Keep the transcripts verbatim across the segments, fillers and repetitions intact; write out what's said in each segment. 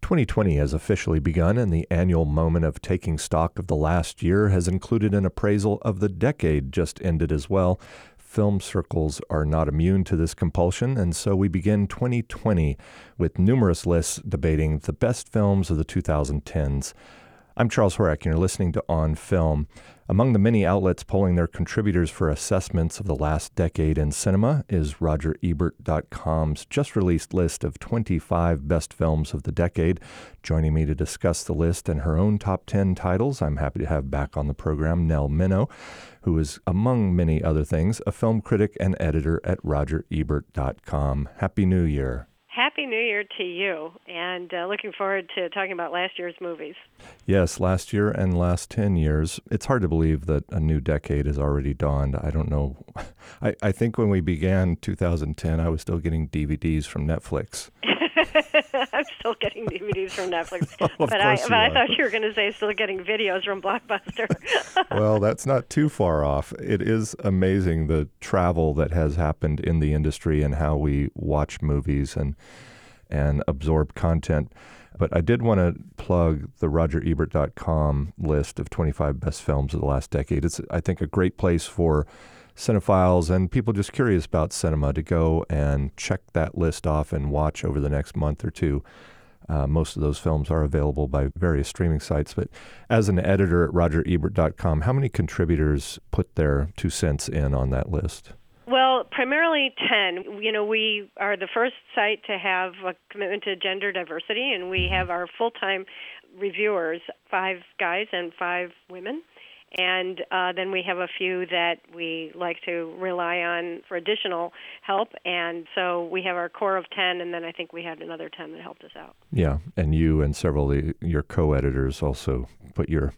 twenty twenty has officially begun, and the annual moment of taking stock of the last year has included an appraisal of the decade just ended as well. Film circles are not immune to this compulsion, and so we begin twenty twenty with numerous lists debating the best films of the twenty tens. I'm Charles Horak, and you're listening to On Film. Among the many outlets polling their contributors for assessments of the last decade in cinema is Roger Ebert dot com's just-released list of twenty-five best films of the decade. Joining me to discuss the list and her own top ten titles, I'm happy to have back on the program Nell Minow, who is, among many other things, a film critic and editor at Roger Ebert dot com. Happy New Year. Happy New Year to you, and uh, looking forward to talking about last year's movies. Yes, last year and last ten years. It's hard to believe that a new decade has already dawned. I don't know. I, I think when we began two thousand ten, I was still getting D V Ds from Netflix. I'm still getting D V Ds from Netflix, oh, but I but I thought you were going to say still getting videos from Blockbuster. Well, that's not too far off. It is amazing the travel that has happened in the industry and how we watch movies and and absorb content. But I did want to plug the Roger Ebert dot com list of twenty-five best films of the last decade. It's, I think, a great place for cinephiles and people just curious about cinema to go and check that list off and watch over the next month or two. Uh, most of those films are available by various streaming sites. But as an editor at Roger Ebert dot com, how many contributors put their two cents in on that list? Well, primarily ten. You know, we are the first site to have a commitment to gender diversity, and we have our full-time reviewers, five guys and five women. And uh, then we have a few that we like to rely on for additional help. And so we have our core of ten, and then I think we had another ten that helped us out. Yeah, and you and several of the, your co-editors also put your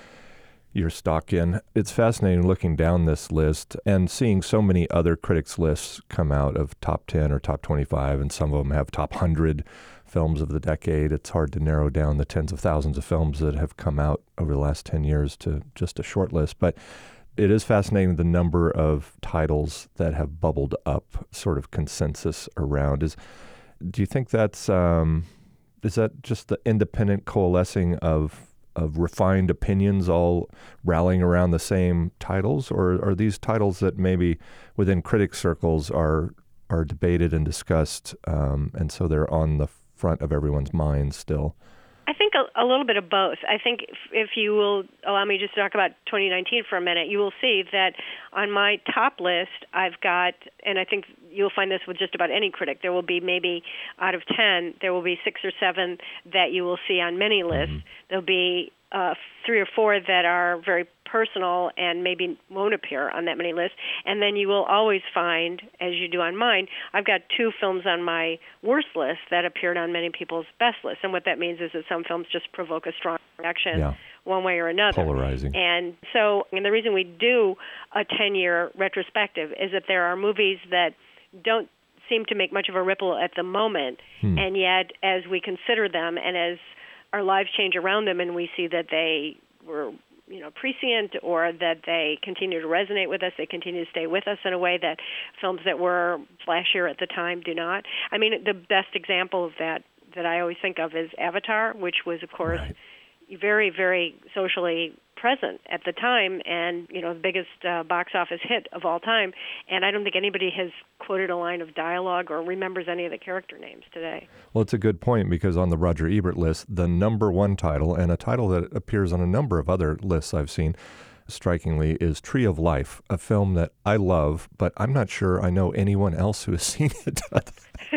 your stock in. It's fascinating looking down this list and seeing so many other critics' lists come out of top ten or top twenty-five, and some of them have top one hundred films of the decade. It's hard to narrow down the tens of thousands of films that have come out over the last ten years to just a short list. But it is fascinating the number of titles that have bubbled up, sort of consensus around. Is do you think that's um, is that just the independent coalescing of of refined opinions all rallying around the same titles, or are these titles that maybe within critic circles are are debated and discussed, um, and so they're on the front of everyone's mind still? I think a, a little bit of both. I think if, if you will allow me just to talk about twenty nineteen for a minute, you will see that on my top list, I've got, and I think you'll find this with just about any critic, there will be maybe out of ten, there will be six or seven that you will see on many lists. Mm-hmm. There'll be uh, three or four that are very personal and maybe won't appear on that many lists. And then you will always find, as you do on mine, I've got two films on my worst list that appeared on many people's best lists. And what that means is that some films just provoke a strong reaction yeah. one way or another. Polarizing. And so, and the reason we do a ten-year retrospective is that there are movies that don't seem to make much of a ripple at the moment, hmm. and yet as we consider them and as our lives change around them and we see that they were you know, prescient or that they continue to resonate with us, they continue to stay with us in a way that films that were flashier at the time do not. I mean, the best example of that that I always think of is Avatar, which was, of course, right. very, very socially present at the time and, you know, the biggest uh, box office hit of all time. And I don't think anybody has quoted a line of dialogue or remembers any of the character names today. Well, it's a good point because on the Roger Ebert list, the number one title, and a title that appears on a number of other lists I've seen, strikingly, is Tree of Life, a film that I love, but I'm not sure I know anyone else who has seen it. At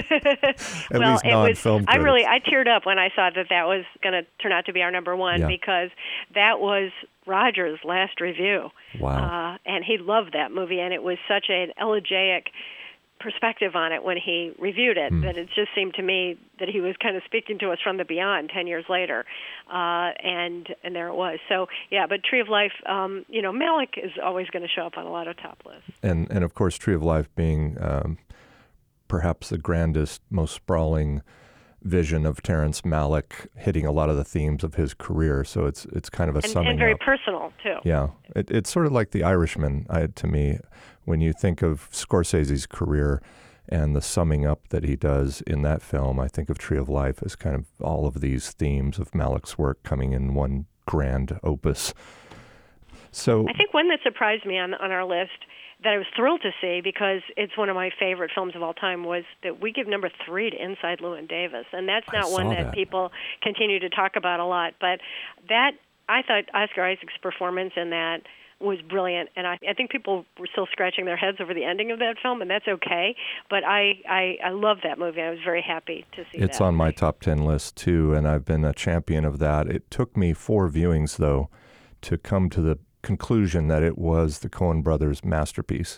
well, least it non-film was, I really, I teared up when I saw that that was going to turn out to be our number one yeah. because that was Roger's last review. Wow. Uh, and he loved that movie, and it was such an elegiac perspective on it when he reviewed it, mm. that it just seemed to me that he was kind of speaking to us from the beyond ten years later. Uh, and and there it was. So, yeah, but Tree of Life, um, you know, Malick is always going to show up on a lot of top lists. And, and of course, Tree of Life being um, perhaps the grandest, most sprawling vision of Terrence Malick, hitting a lot of the themes of his career. So it's it's kind of a and, summing and very up. personal, too. Yeah. It, it's sort of like The Irishman, I, to me, when you think of Scorsese's career And the summing up that he does in that film, I think of Tree of Life as kind of all of these themes of Malick's work coming in one grand opus. So I think one that surprised me on on our list that I was thrilled to see, because it's one of my favorite films of all time, was that we give number three to Inside Llewyn Davis. And that's not one that, that people continue to talk about a lot. But that, I thought Oscar Isaac's performance in that was brilliant. And I, I think people were still scratching their heads over the ending of that film, and that's okay. But I, I, I love that movie. I was very happy to see it's that. on my top ten list, too, and I've been a champion of that. It took me four viewings, though, to come to the conclusion that it was the Coen brothers' masterpiece.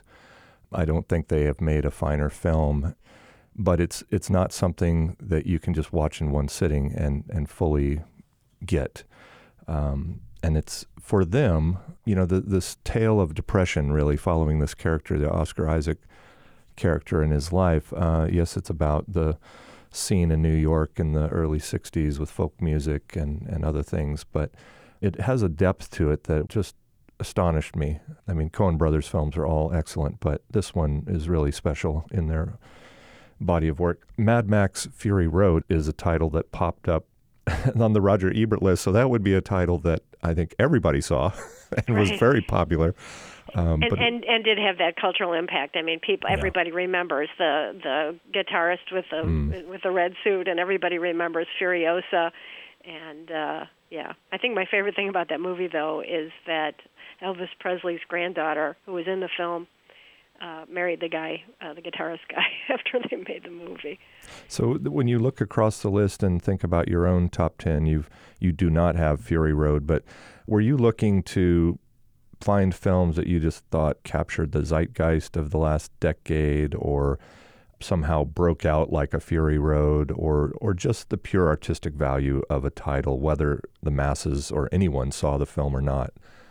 I don't think they have made a finer film, but it's it's not something that you can just watch in one sitting and, and fully get. Um, and it's, for them, you know, the, this tale of depression really following this character, the Oscar Isaac character in his life. Uh, yes, it's about the scene in New York in the early sixties with folk music and, and other things, but it has a depth to it that just astonished me. I mean, Coen Brothers films are all excellent, but this one is really special in their body of work. Mad Max Fury Road is a title that popped up on the Roger Ebert list, so that would be a title that I think everybody saw and right. was very popular. Um, and, but and and did have that cultural impact. I mean, people, Yeah. everybody remembers the the guitarist with the Mm. with the red suit, and everybody remembers Furiosa. And uh, yeah, I think my favorite thing about that movie, though, is that Elvis Presley's granddaughter, who was in the film, uh, married the guy, uh, the guitarist guy, after they made the movie. So th- when you look across the list and think about your own top ten, you you do not have Fury Road, but were you looking to find films that you just thought captured the zeitgeist of the last decade, or somehow broke out like a Fury Road, or or just the pure artistic value of a title, whether the masses or anyone saw the film or not?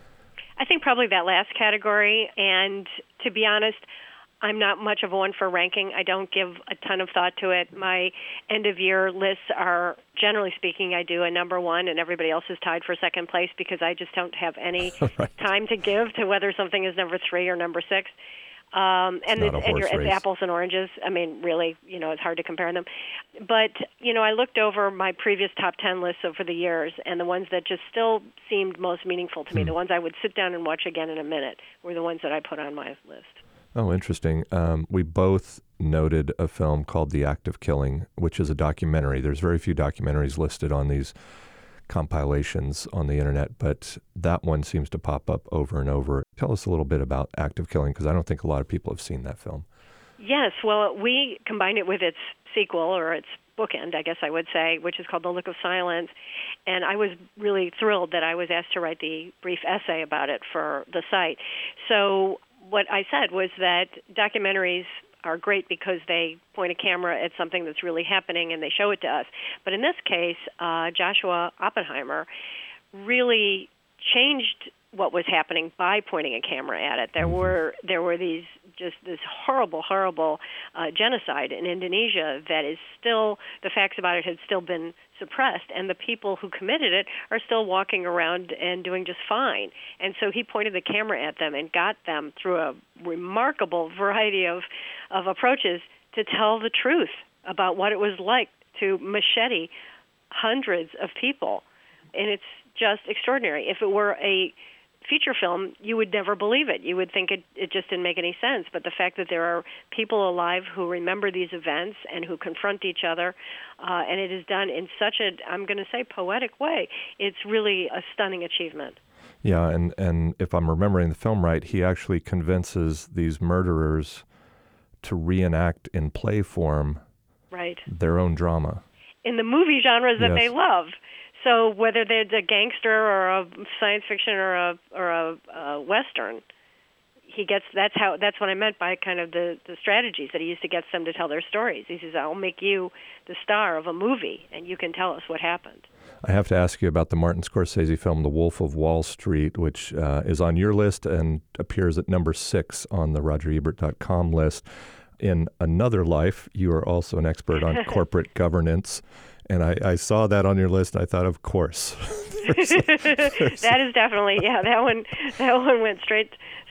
I think probably that last category, and to be honest, I'm not much of a one for ranking. I don't give a ton of thought to it. My end-of-year lists are, generally speaking, I do a number one, and everybody else is tied for second place, because I just don't have any Right. time to give to whether something is number three or number six. Um, and not a it's, and you're, horse it's race. apples and oranges. I mean, really, you know, it's hard to compare them. But, you know, I looked over my previous top ten lists over the years, and the ones that just still seemed most meaningful to me, Hmm. the ones I would sit down and watch again in a minute, were the ones that I put on my list. Oh, interesting. Um, we both noted a film called The Act of Killing, which is a documentary. There's very few documentaries listed on these compilations on the internet, but that one seems to pop up over and over. Tell us a little bit about Act of Killing, because I don't think a lot of people have seen that film. Yes, well, we combined it with its sequel, or its bookend, I guess I would say, which is called The Look of Silence. And I was really thrilled that I was asked to write the brief essay about it for the site. So what I said was that documentaries are great because they point a camera at something that's really happening and they show it to us. But in this case, uh, Joshua Oppenheimer really changed what was happening by pointing a camera at it. There were there were these just this horrible, horrible uh, genocide in Indonesia that is still, the facts about it had still been suppressed, and the people who committed it are still walking around and doing just fine. And so he pointed the camera at them and got them through a remarkable variety of, of approaches to tell the truth about what it was like to machete hundreds of people. And it's just extraordinary. If it were a feature film, you would never believe it. You would think it, it just didn't make any sense. But the fact that there are people alive who remember these events and who confront each other, uh, and it is done in such a, I'm going to say, poetic way, it's really a stunning achievement. Yeah, and, and if I'm remembering the film right, he actually convinces these murderers to reenact in play form right. their own drama. In the movie genres that Yes. they love. So whether they're a gangster or a science fiction or a or a, a western, he gets that's how that's what I meant by kind of the, the strategies that he used to get them to tell their stories. He says, "I'll make you the star of a movie, and you can tell us what happened." I have to ask you about the Martin Scorsese film, The Wolf of Wall Street, which uh, is on your list and appears at number six on the Roger Ebert dot com list. In another life, you are also an expert on corporate governance. And I, I saw that on your list, and I thought, of course. there's, there's, that is definitely, yeah, that one that one went straight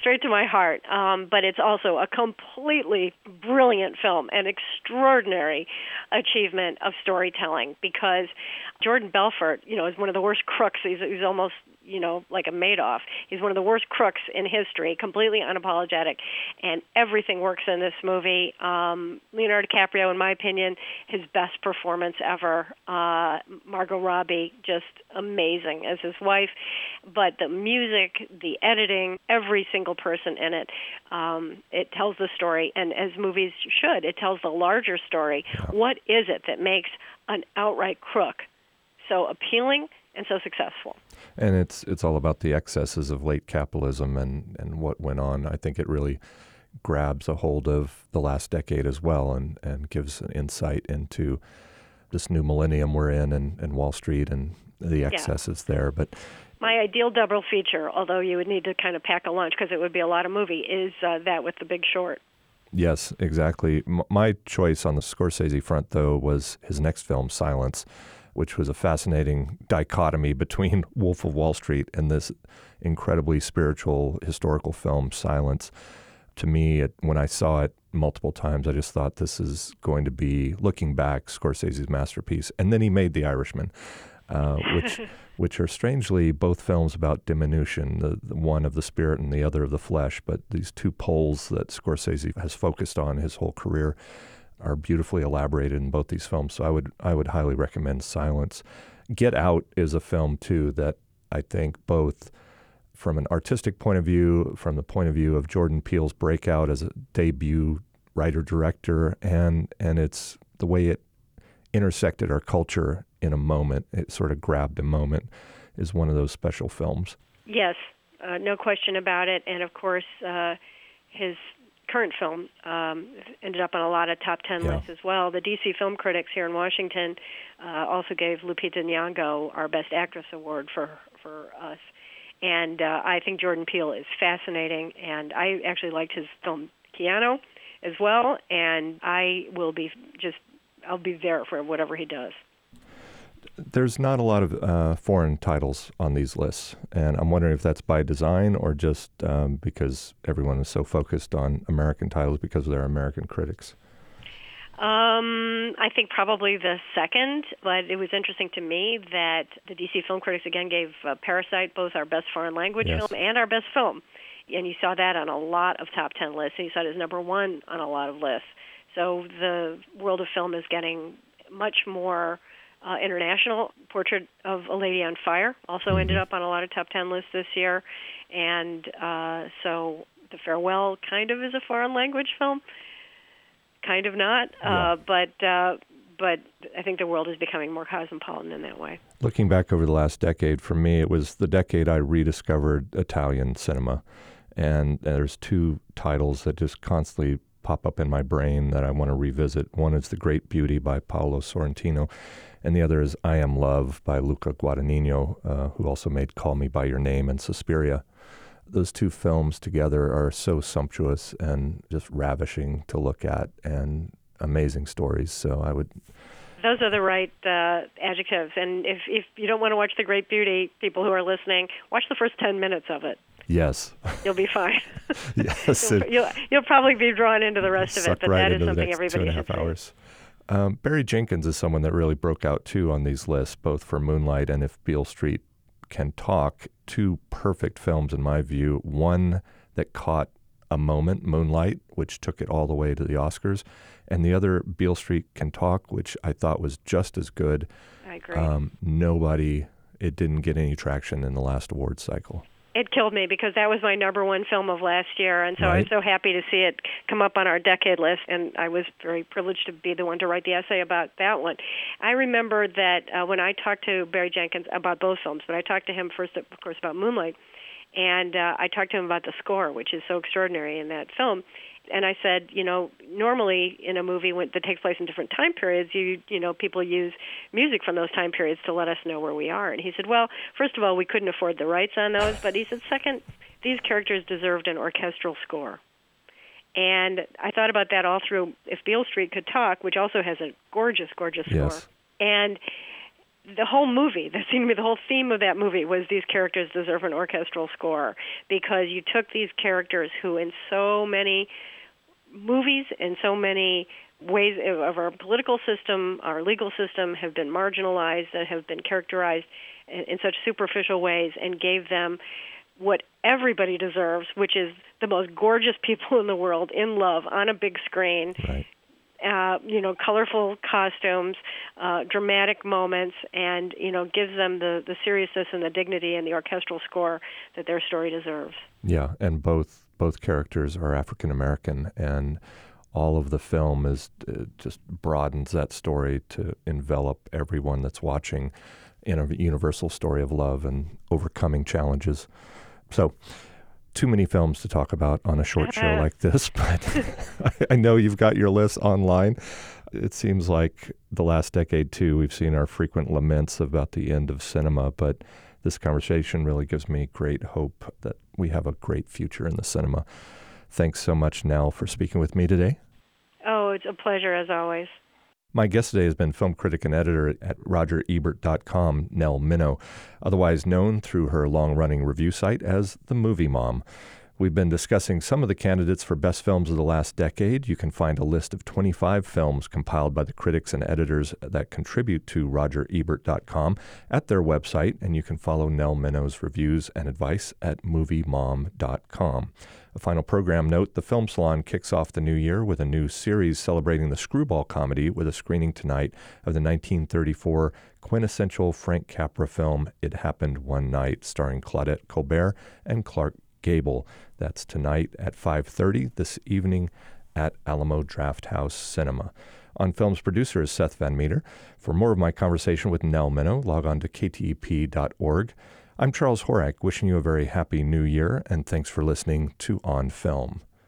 straight to my heart. Um, but it's also a completely brilliant film, an extraordinary achievement of storytelling, because Jordan Belfort, you know, is one of the worst crooks. He's, he's almost, you know, like a Madoff. He's one of the worst crooks in history, completely unapologetic, and everything works in this movie. Um, Leonardo DiCaprio, in my opinion, his best performance ever. Uh, Margot Robbie, just amazing as his wife. But the music, the editing, every single person in it, um, it tells the story, and as movies should, it tells the larger story. Yeah. What is it that makes an outright crook so appealing and so successful? And it's it's all about the excesses of late capitalism and, and what went on. I think it really grabs a hold of the last decade as well, and, and gives an insight into this new millennium we're in, and, and Wall Street and the excesses yeah. there. But my ideal double feature, although you would need to kind of pack a lunch because it would be a lot of movie, is uh, that with The Big Short. Yes, exactly. M- my choice on the Scorsese front, though, was his next film, Silence, which was a fascinating dichotomy between Wolf of Wall Street and this incredibly spiritual historical film, Silence. To me, it, when I saw it multiple times, I just thought this is going to be, looking back, Scorsese's masterpiece. And then he made The Irishman, uh, which which are strangely both films about diminution, the, the one of the spirit and the other of the flesh. But these two poles that Scorsese has focused on his whole career are beautifully elaborated in both these films. So I would I would highly recommend Silence. Get Out is a film, too, that I think both from an artistic point of view, from the point of view of Jordan Peele's breakout as a debut writer-director, and and it's the way it intersected our culture in a moment, it sort of grabbed a moment, is one of those special films. Yes, uh, no question about it. And of course, uh, his current film um, ended up on a lot of top ten yeah. lists as well. The D C Film Critics here in Washington uh, also gave Lupita Nyong'o our Best Actress award for for us. And uh, I think Jordan Peele is fascinating, and I actually liked his film Keanu as well, and I will be just, I'll be there for whatever he does. There's not a lot of uh, foreign titles on these lists, and I'm wondering if that's by design or just um, because everyone is so focused on American titles because they're American critics. Um, I think probably the second, but it was interesting to me that the D C Film Critics again gave uh, Parasite both our best foreign language yes. film and our best film. And you saw that on a lot of top ten lists, and you saw it as number one on a lot of lists. So the world of film is getting much more uh, international. Portrait of a Lady on Fire also mm-hmm. ended up on a lot of top ten lists this year. And uh, so The Farewell kind of is a foreign language film. Kind of not, yeah. uh, but uh, but I think the world is becoming more cosmopolitan in that way. Looking back over the last decade, for me, it was the decade I rediscovered Italian cinema. And there's two titles that just constantly pop up in my brain that I want to revisit. One is The Great Beauty by Paolo Sorrentino, and the other is I Am Love by Luca Guadagnino, uh, who also made Call Me By Your Name and Suspiria. Those two films together are so sumptuous and just ravishing to look at, and amazing stories. So I would... Those are the right uh, adjectives. And if, if you don't want to watch The Great Beauty, people who are listening, watch the first ten minutes of it. Yes. You'll be fine. yes. you'll, you'll, you'll probably be drawn into the rest of it, but right that is something everybody two and a half should hours. Um, Barry Jenkins is someone that really broke out, too, on these lists, both for Moonlight and If Beale Street Can Talk. Two perfect films, in my view. One that caught a moment, Moonlight, which took it all the way to the Oscars, and the other, Beale Street Can Talk, which I thought was just as good. I agree. Um, nobody, it didn't get any traction in the last awards cycle. It killed me because that was my number one film of last year, and so right. I was so happy to see it come up on our decade list, and I was very privileged to be the one to write the essay about that one. I remember that uh, when I talked to Barry Jenkins about both films, but I talked to him first, of course, about Moonlight, and uh, I talked to him about the score, which is so extraordinary in that film. And I said, you know, normally in a movie when, that takes place in different time periods, you you know, people use music from those time periods to let us know where we are. And he said, well, first of all, we couldn't afford the rights on those. But he said, second, these characters deserved an orchestral score. And I thought about that all through If Beale Street Could Talk, which also has a gorgeous, gorgeous score. Yes. And the whole movie, that seemed to be the whole theme of that movie, was these characters deserve an orchestral score, because you took these characters who in so many movies and so many ways of our political system, our legal system, have been marginalized and have been characterized in, in such superficial ways, and gave them what everybody deserves, which is the most gorgeous people in the world in love on a big screen. Right. Uh, you know, colorful costumes, uh, dramatic moments, and, you know, gives them the, the seriousness and the dignity and the orchestral score that their story deserves. Yeah, and both both characters are African American, and all of the film is uh, just broadens that story to envelop everyone that's watching in a universal story of love and overcoming challenges. So, too many films to talk about on a short show like this, but I know you've got your list online. It seems like the last decade, too, we've seen our frequent laments about the end of cinema, but this conversation really gives me great hope that we have a great future in the cinema. Thanks so much, Nell, for speaking with me today. Oh, it's a pleasure, as always. My guest today has been film critic and editor at Roger Ebert dot com, Nell Minow, otherwise known through her long-running review site as The Movie Mom. We've been discussing some of the candidates for best films of the last decade. You can find a list of twenty-five films compiled by the critics and editors that contribute to Roger Ebert dot com at their website, and you can follow Nell Minow's reviews and advice at movie mom dot com. A final program note, the Film Salon kicks off the new year with a new series celebrating the screwball comedy with a screening tonight of the nineteen thirty-four quintessential Frank Capra film, It Happened One Night, starring Claudette Colbert and Clark Gable. That's tonight at five thirty this evening at Alamo Drafthouse Cinema. On Film's producer is Seth Van Meter. For more of my conversation with Nell Minow, log on to K T E P dot org. I'm Charles Horak, wishing you a very happy new year, and thanks for listening to On Film.